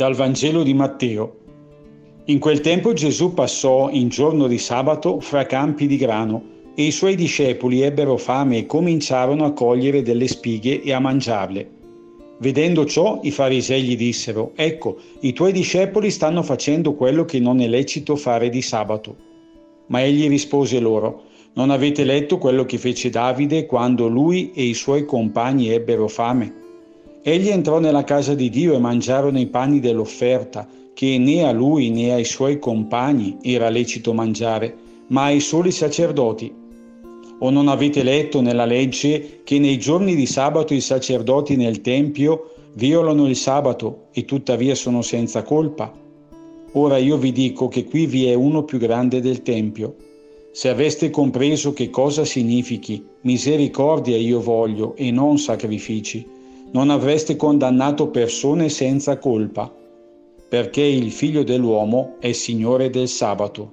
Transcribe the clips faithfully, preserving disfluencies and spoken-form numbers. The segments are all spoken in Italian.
Dal Vangelo di Matteo. In quel tempo Gesù passò in giorno di sabato fra campi di grano e i suoi discepoli ebbero fame e cominciarono a cogliere delle spighe e a mangiarle. Vedendo ciò, i farisei gli dissero: «Ecco, i tuoi discepoli stanno facendo quello che non è lecito fare di sabato». Ma egli rispose loro: «Non avete letto quello che fece Davide quando lui e i suoi compagni ebbero fame? Egli entrò nella casa di Dio e mangiarono i pani dell'offerta, che né a lui né ai suoi compagni era lecito mangiare, ma ai soli sacerdoti. O non avete letto nella legge che nei giorni di sabato i sacerdoti nel Tempio violano il sabato e tuttavia sono senza colpa? Ora io vi dico che qui vi è uno più grande del Tempio. Se aveste compreso che cosa significhi misericordia io voglio e non sacrifici, non avreste condannato persone senza colpa, perché il Figlio dell'uomo è Signore del sabato».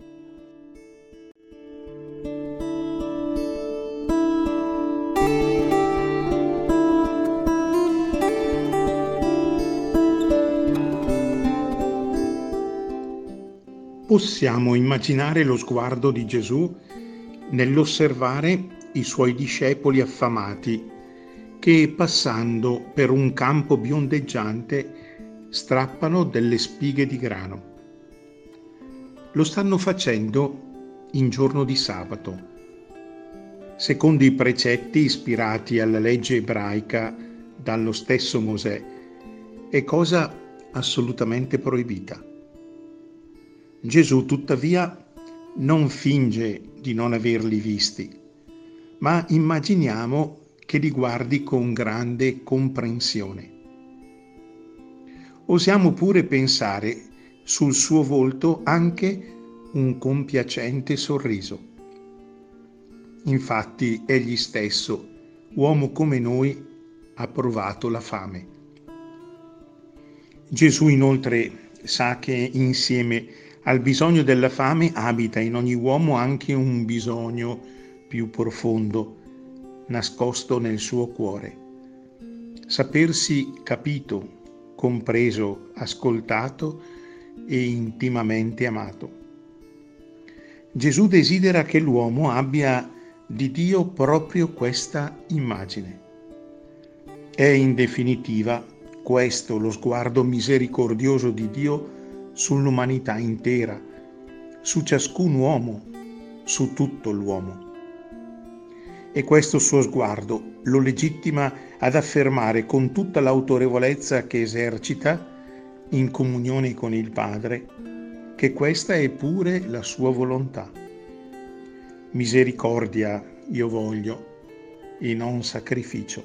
Possiamo immaginare lo sguardo di Gesù nell'osservare i suoi discepoli affamati che, passando per un campo biondeggiante, strappano delle spighe di grano. Lo stanno facendo in giorno di sabato, secondo i precetti ispirati alla legge ebraica dallo stesso Mosè, è cosa assolutamente proibita. Gesù, tuttavia, non finge di non averli visti, ma immaginiamo che li guardi con grande comprensione. Osiamo pure pensare sul suo volto anche un compiacente sorriso. Infatti, egli stesso, uomo come noi, ha provato la fame. Gesù, inoltre, sa che insieme al bisogno della fame abita in ogni uomo anche un bisogno più profondo, nascosto nel suo cuore. Sapersi capito, compreso, ascoltato e intimamente amato. Gesù desidera che l'uomo abbia di Dio proprio questa immagine. È in definitiva questo lo sguardo misericordioso di Dio sull'umanità intera, su ciascun uomo, su tutto l'uomo. E questo suo sguardo lo legittima ad affermare con tutta l'autorevolezza che esercita in comunione con il Padre che questa è pure la sua volontà. Misericordia io voglio e non sacrificio.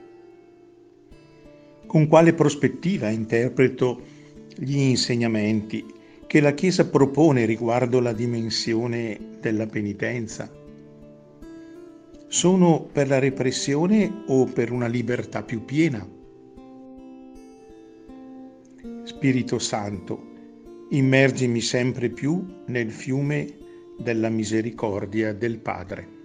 Con quale prospettiva interpreto gli insegnamenti che la Chiesa propone riguardo la dimensione della penitenza? Sono per la repressione o per una libertà più piena? Spirito Santo, immergimi sempre più nel fiume della misericordia del Padre.